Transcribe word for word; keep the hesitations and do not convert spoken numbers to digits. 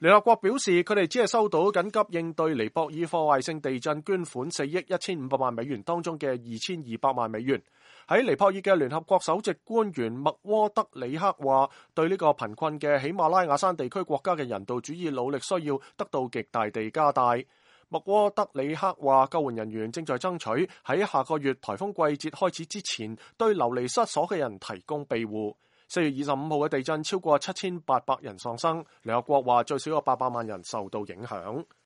聯合國表示，佢哋只係收到緊急應對尼泊爾破壞性地震捐款四億一千五百萬美元當中嘅二千二百萬美元。喺尼泊爾嘅聯合國首席官員麥窩德里克話，對呢個貧困嘅喜馬拉雅山地區國家嘅人道主義努力需要得到極大地加大。麥窩德里克話，救援人員正在爭取喺下個月颱風季節開始之前，對流離失所嘅人提供庇護。四月二十五號嘅地震超過七千八百人喪生，聯合國話最少有八百萬人受到影響。